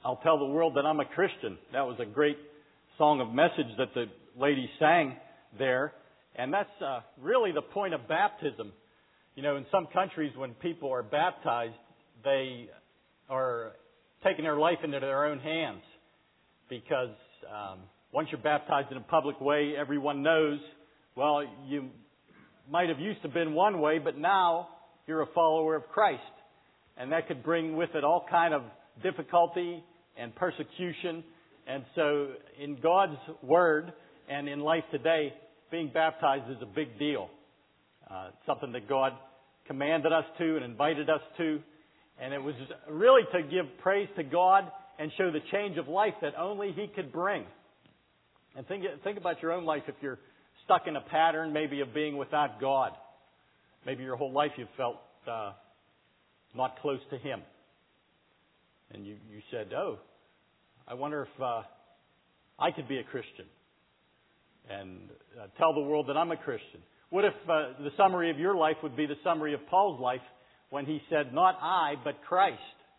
I'll tell the world that I'm a Christian. That was a great song of message that the lady sang there. And that's really the point of baptism. You know, in some countries when people are baptized, they are taking their life into their own hands. Because once you're baptized in a public way, everyone knows, well, you might have used to been one way, but now you're a follower of Christ. And that could bring with it all kind of difficulty and persecution. And so in God's Word and in life today, being baptized is a big deal. It's something that God commanded us to and invited us to. And it was really to give praise to God and show the change of life that only He could bring. And think about your own life if you're stuck in a pattern maybe of being without God. Maybe your whole life you've felt not close to Him. And you said, oh, I wonder if I could be a Christian and tell the world that I'm a Christian. What if the summary of your life would be the summary of Paul's life when he said, not I, but Christ.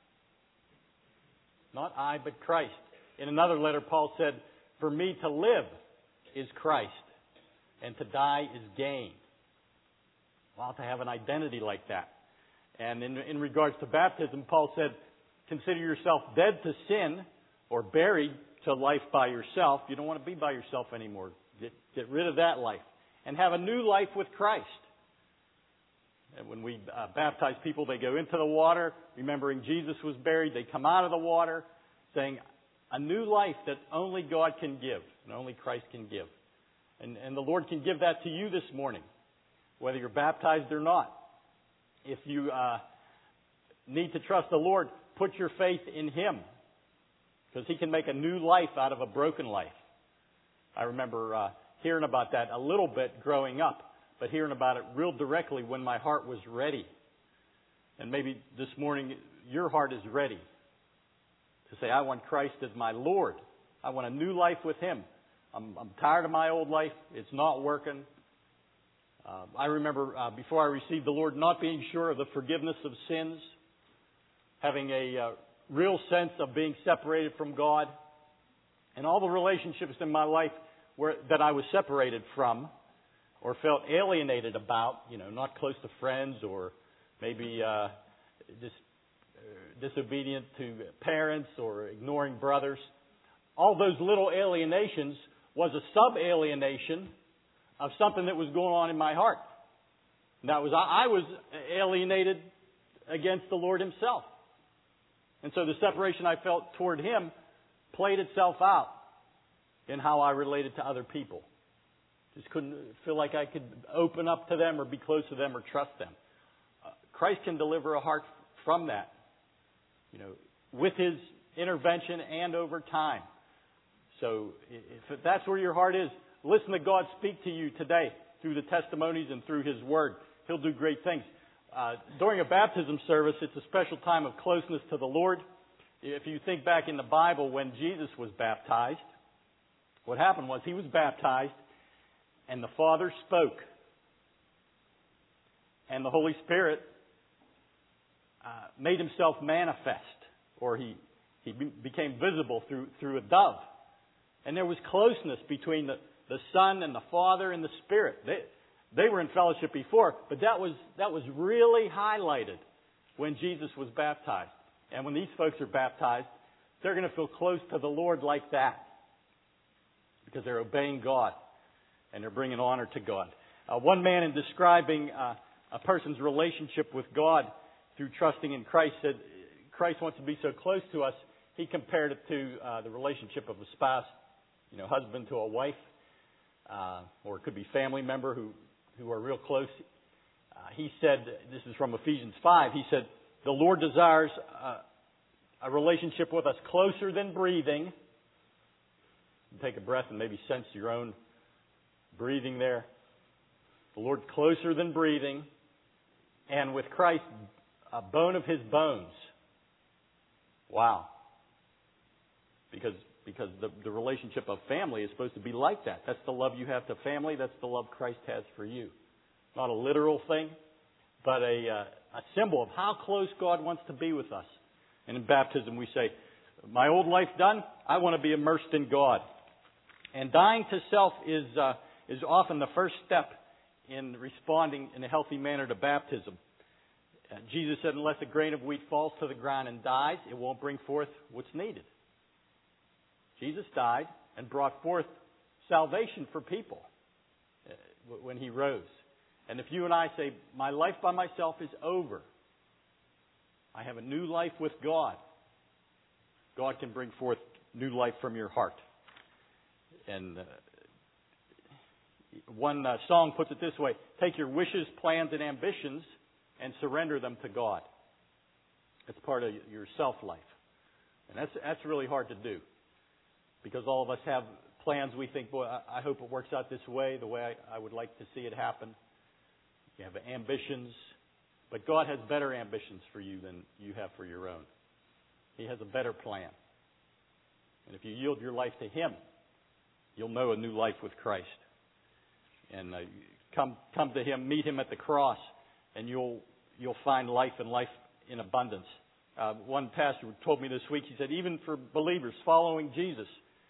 Not I, but Christ. In another letter, Paul said, for me to live is Christ, and to die is gain. Well, to have an identity like that. And in regards to baptism, Paul said, consider yourself dead to sin or buried to life by yourself. You don't want to be by yourself anymore. Get rid of that life. And have a new life with Christ. And when we baptize people, they go into the water, remembering Jesus was buried. They come out of the water, saying, a new life that only God can give, and only Christ can give. And the Lord can give that to you this morning, whether you're baptized or not. If you need to trust the Lord, put your faith in Him, because He can make a new life out of a broken life. I remember hearing about that a little bit growing up, but hearing about it real directly when my heart was ready. And maybe this morning your heart is ready to say, I want Christ as my Lord. I want a new life with Him. I'm tired of my old life. It's not working. I remember before I received the Lord not being sure of the forgiveness of sins, having a real sense of being separated from God, and all the relationships in my life that I was separated from or felt alienated about, not close to friends or maybe just disobedient to parents or ignoring brothers. All those little alienations was a sub-alienation of something that was going on in my heart. And that was, I was alienated against the Lord Himself. And so the separation I felt toward Him played itself out in how I related to other people. Just couldn't feel like I could open up to them or be close to them or trust them. Christ can deliver a heart from that, with His intervention and over time. So if that's where your heart is, listen to God speak to you today through the testimonies and through His Word. He'll do great things. During a baptism service, it's a special time of closeness to the Lord. If you think back in the Bible when Jesus was baptized, what happened was He was baptized and the Father spoke. And the Holy Spirit made Himself manifest, or He became visible through a dove. And there was closeness between the Son and the Father and the Spirit. They were in fellowship before, but that was really highlighted when Jesus was baptized. And when these folks are baptized, they're going to feel close to the Lord like that, because they're obeying God and they're bringing honor to God. One man, in describing a person's relationship with God through trusting in Christ, said Christ wants to be so close to us. He compared it to the relationship of a spouse, husband to a wife, or it could be family member who are real close. He said, this is from Ephesians 5, he said, the Lord desires a relationship with us closer than breathing. Take a breath and maybe sense your own breathing there. The Lord closer than breathing, and with Christ, a bone of His bones. Wow. Because the relationship of family is supposed to be like that. That's the love you have to family. That's the love Christ has for you. Not a literal thing, but a symbol of how close God wants to be with us. And in baptism we say, My old life done, I want to be immersed in God. And dying to self is often the first step in responding in a healthy manner to baptism. Jesus said, unless a grain of wheat falls to the ground and dies, it won't bring forth what's needed. Jesus died and brought forth salvation for people when He rose. And if you and I say, my life by myself is over, I have a new life with God, God can bring forth new life from your heart. And one song puts it this way: take your wishes, plans, and ambitions and surrender them to God. That's part of your self-life. And that's really hard to do, because all of us have plans. We think, boy, I hope it works out this way, the way I would like to see it happen. You have ambitions, but God has better ambitions for you than you have for your own. He has a better plan. And if you yield your life to Him, you'll know a new life with Christ. And come to Him, meet Him at the cross, and you'll find life and life in abundance. One pastor told me this week, he said, even for believers following Jesus,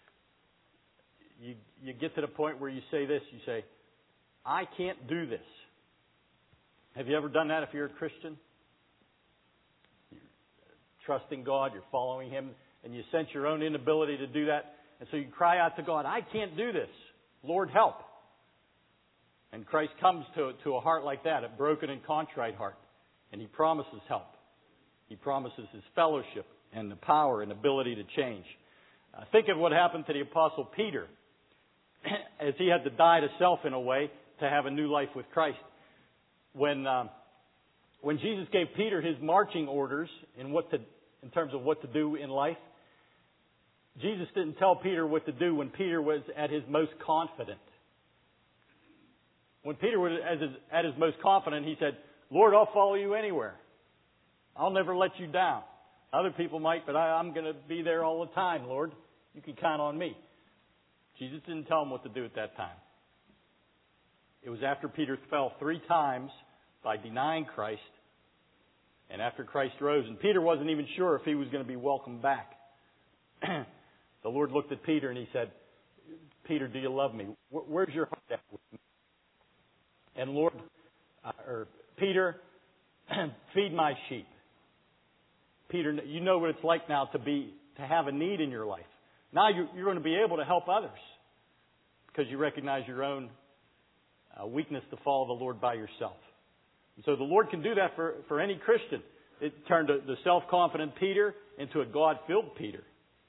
you get to the point where you say this, you say, I can't do this. Have you ever done that if you're a Christian? You're trusting God, you're following Him, and you sense your own inability to do that. And so you cry out to God, I can't do this. Lord, help. And Christ comes to a heart like that, a broken and contrite heart. And He promises help. He promises His fellowship and the power and ability to change. Think of what happened to the Apostle Peter as he had to die to self in a way to have a new life with Christ. When Jesus gave Peter his marching orders in terms of what to do in life, Jesus didn't tell Peter what to do when Peter was at his most confident. When Peter was at his most confident, he said, Lord, I'll follow you anywhere. I'll never let you down. Other people might, but I'm going to be there all the time, Lord. You can count on me. Jesus didn't tell him what to do at that time. It was after Peter fell 3 times by denying Christ, and after Christ rose. And Peter wasn't even sure if he was going to be welcomed back. The Lord looked at Peter and He said, Peter, do you love me? Where's your heart at with me? And Lord, Peter, feed my sheep. Peter, you know what it's like now to have a need in your life. Now you're going to be able to help others because you recognize your own weakness to follow the Lord by yourself. And so the Lord can do that for any Christian. It turned the self-confident Peter into a God-filled Peter.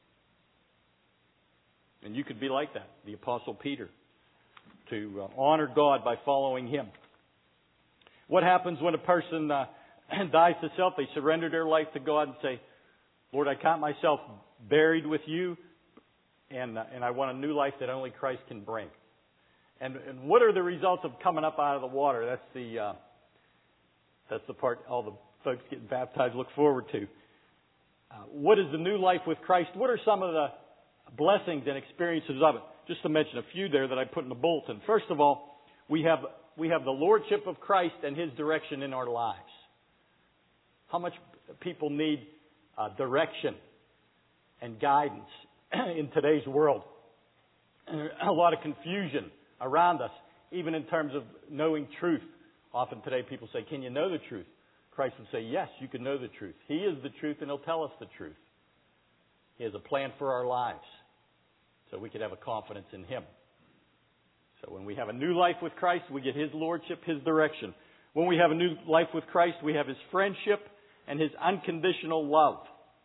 And you could be like that, the Apostle Peter, to honor God by following Him. What happens when a person dies to self? They surrender their life to God and say, Lord, I count myself buried with you, and I want a new life that only Christ can bring. And what are the results of coming up out of the water? That's the part all the folks getting baptized look forward to. What is the new life with Christ? What are some of the blessings and experiences of it? Just to mention a few there that I put in the bulletin. First of all, we have the Lordship of Christ and His direction in our lives. How much people need direction and guidance in today's world. A lot of confusion around us, even in terms of knowing truth. Often today people say, can you know the truth? Christ would say, yes, you can know the truth. He is the truth and He'll tell us the truth. He has a plan for our lives, so we could have a confidence in Him. So when we have a new life with Christ, we get His Lordship, His direction. When we have a new life with Christ, we have His friendship and His unconditional love.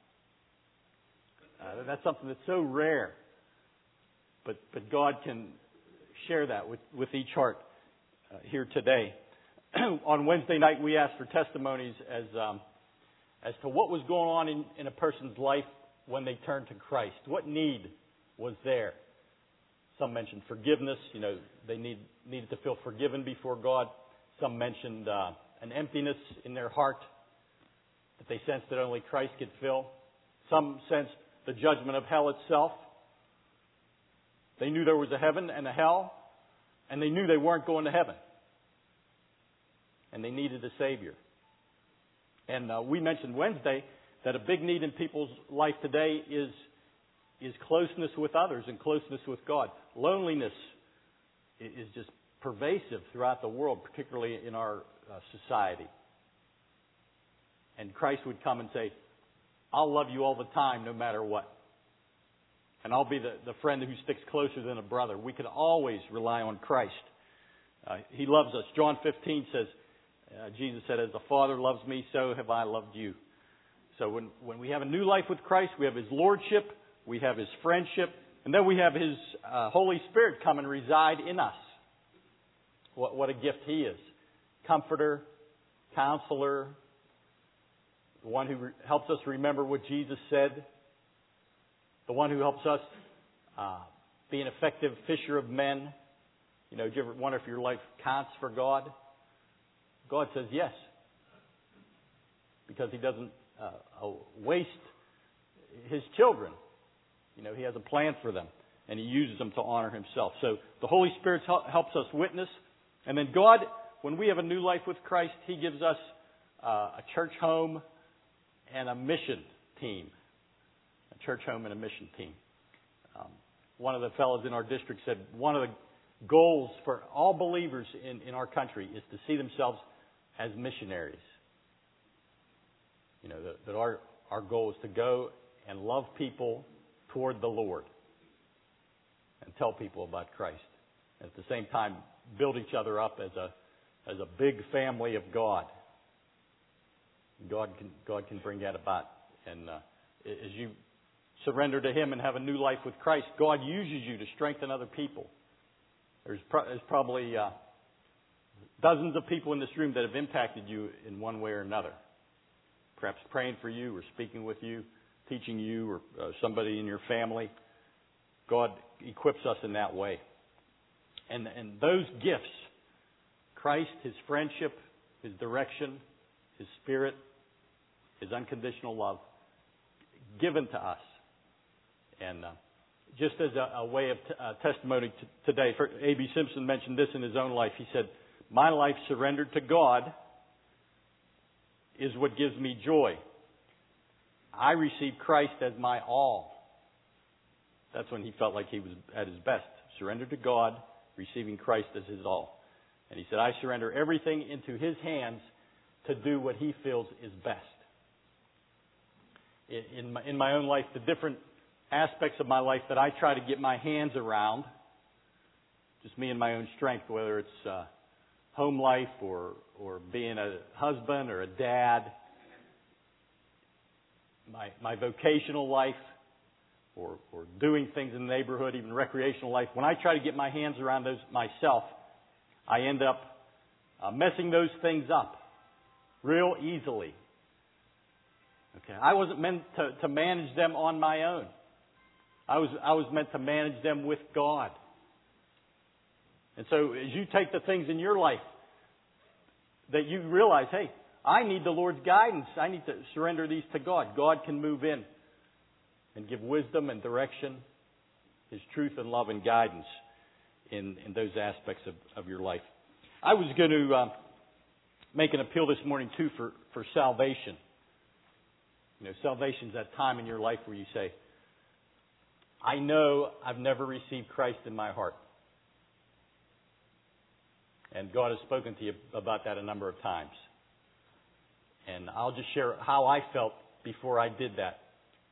That's something that's so rare. But God can share that with each heart here today. On Wednesday night, we asked for testimonies as to what was going on in a person's life when they turned to Christ. What need was there? Some mentioned forgiveness. They needed to feel forgiven before God. Some mentioned an emptiness in their heart that they sensed that only Christ could fill. Some sensed the judgment of hell itself. They knew there was a heaven and a hell, and they knew they weren't going to heaven. And they needed a Savior. And we mentioned Wednesday that a big need in people's life today is closeness with others and closeness with God. Loneliness is just pervasive throughout the world, particularly in our society. And Christ would come and say, I'll love you all the time, no matter what. And I'll be the friend who sticks closer than a brother. We can always rely on Christ. He loves us. John 15 says, Jesus said, as the Father loves me, so have I loved you. So when we have a new life with Christ, we have His Lordship, we have His friendship, and then we have His Holy Spirit come and reside in us. What a gift He is. Comforter, counselor, the one who helps us remember what Jesus said, the one who helps us be an effective fisher of men. You know, do you ever wonder if your life counts for God? God says yes, because He doesn't waste His children. You know, He has a plan for them, and He uses them to honor Himself. So the Holy Spirit helps us witness. And then God, when we have a new life with Christ, He gives us a church home and a mission team. A church home and a mission team. One of the fellows in our district said one of the goals for all believers in our country is to see themselves as missionaries. You know, that our goal is to go and love people toward the Lord and tell people about Christ. And at the same time, build each other up as a big family of God. God can bring that about. And as you surrender to Him and have a new life with Christ, God uses you to strengthen other people. There's probably dozens of people in this room that have impacted you in one way or another. Perhaps praying for you or speaking with you, teaching you or somebody in your family. God equips us in that way. And those gifts, Christ, His friendship, His direction, His Spirit, His unconditional love, given to us. And just as a way of testimony today, A.B. Simpson mentioned this in his own life. He said, my life surrendered to God is what gives me joy. I received Christ as my all. That's when he felt like he was at his best. Surrendered to God, receiving Christ as his all. And he said, I surrender everything into His hands to do what He feels is best. In my own life, the different aspects of my life that I try to get my hands around, just me and my own strength, whether it's home life or being a husband or a dad, my vocational life, or doing things in the neighborhood, even recreational life. When I try to get my hands around those myself, I end up messing those things up real easily. Okay, I wasn't meant to manage them on my own. I was meant to manage them with God. And so as you take the things in your life that you realize, hey, I need the Lord's guidance. I need to surrender these to God. God can move in and give wisdom and direction, His truth and love and guidance in those aspects of your life. I was going to make an appeal this morning, too, for salvation. You know, salvation is that time in your life where you say, I know I've never received Christ in my heart. And God has spoken to you about that a number of times. And I'll just share how I felt before I did that.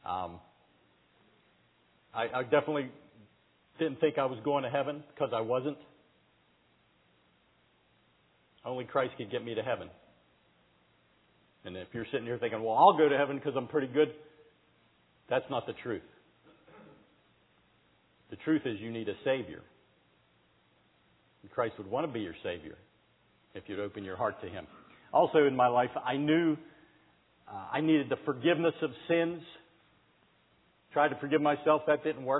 I definitely didn't think I was going to heaven because I wasn't. Only Christ could get me to heaven. And if you're sitting here thinking, well, I'll go to heaven because I'm pretty good, that's not the truth. The truth is you need a Savior. And Christ would want to be your Savior if you'd open your heart to Him. Also in my life, I knew I needed the forgiveness of sins. Tried to forgive myself. That didn't work.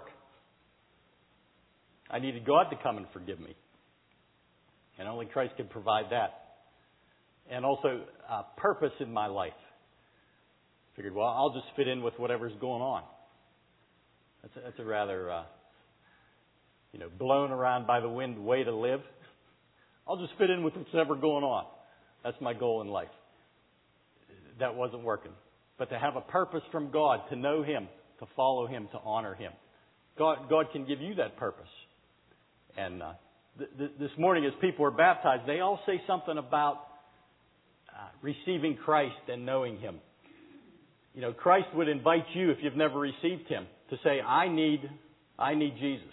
I needed God to come and forgive me. And only Christ could provide that. And also purpose in my life. Figured, well, I'll just fit in with whatever's going on. That's a rather, blown around by the wind way to live. I'll just fit in with what's ever going on. That's my goal in life. That wasn't working. but to have a purpose from God, to know Him, to follow Him, to honor Him. God can give you that purpose. And this morning as people are baptized, they all say something about receiving Christ and knowing Him. You know, Christ would invite you, if you've never received Him, to say, I need Jesus.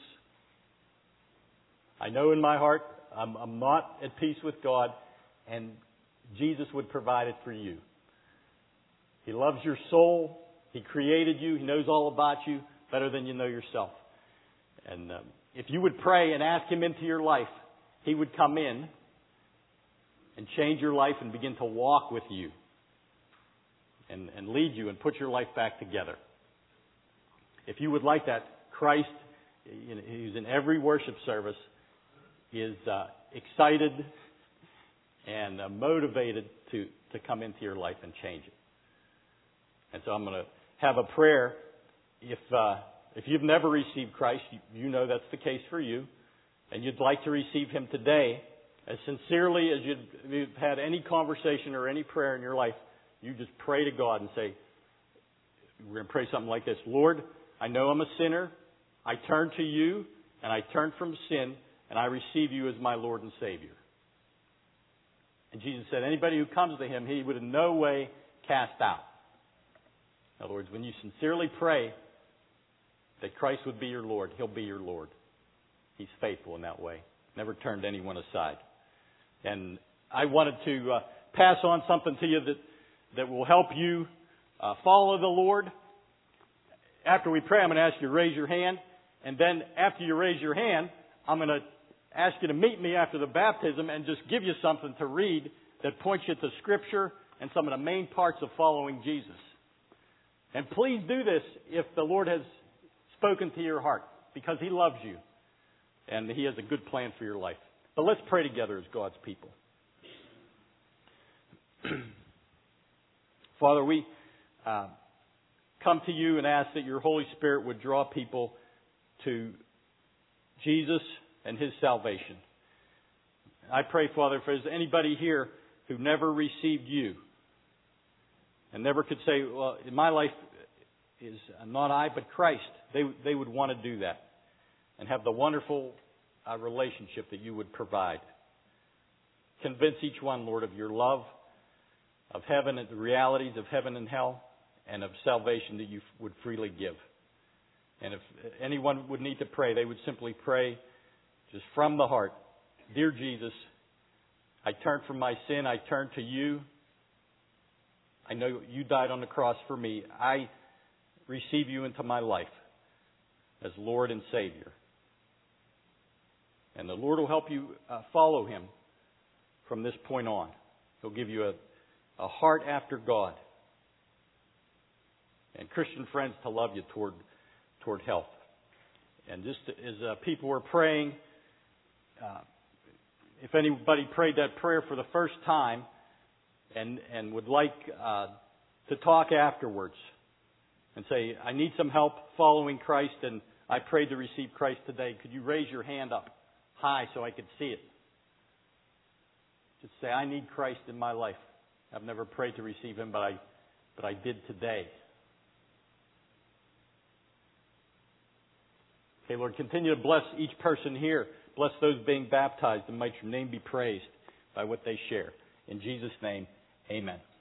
I know in my heart I'm not at peace with God, and Jesus would provide it for you. He loves your soul. He created you. He knows all about you better than you know yourself. And if you would pray and ask Him into your life, He would come in and change your life and begin to walk with you and lead you and put your life back together. If you would like that, Christ, who's in every worship service, is excited and motivated to come into your life and change it. And so I'm going to have a prayer. If you've never received Christ, you know that's the case for you, and you'd like to receive Him today, as sincerely as you've had any conversation or any prayer in your life, you just pray to God and say, we're going to pray something like this: Lord, I know I'm a sinner. I turn to You, and I turn from sin, and I receive You as my Lord and Savior. And Jesus said, anybody who comes to Him, He would in no way cast out. In other words, when you sincerely pray that Christ would be your Lord, He'll be your Lord. He's faithful in that way. Never turned anyone aside. And I wanted to pass on something to you that will help you follow the Lord. After we pray, I'm going to ask you to raise your hand. And then after you raise your hand, I'm going to ask you to meet me after the baptism and just give you something to read that points you to Scripture and some of the main parts of following Jesus. And please do this if the Lord has spoken to your heart, because He loves you and He has a good plan for your life. But let's pray together as God's people. Father, we come to You and ask that Your Holy Spirit would draw people to Jesus and His salvation. I pray, Father, if there's anybody here who never received You and never could say, well, in my life is not I, but Christ, they would want to do that and have the wonderful relationship that You would provide. Convince each one, Lord, of Your love, of heaven and the realities of heaven and hell, and of salvation that You would freely give. And if anyone would need to pray, they would simply pray just from the heart. Dear Jesus, I turn from my sin. I turn to You. I know You died on the cross for me. I receive You into my life as Lord and Savior. And the Lord will help you follow Him from this point on. He'll give you a heart after God. And Christian friends to love you toward health. And just as people were praying, if anybody prayed that prayer for the first time and would like to talk afterwards and say, I need some help following Christ and I prayed to receive Christ today, could you raise your hand up high so I could see it? Just say, I need Christ in my life. I've never prayed to receive Him, but I did today. Okay, Lord, continue to bless each person here. Bless those being baptized, and might Your name be praised by what they share. In Jesus' name, amen.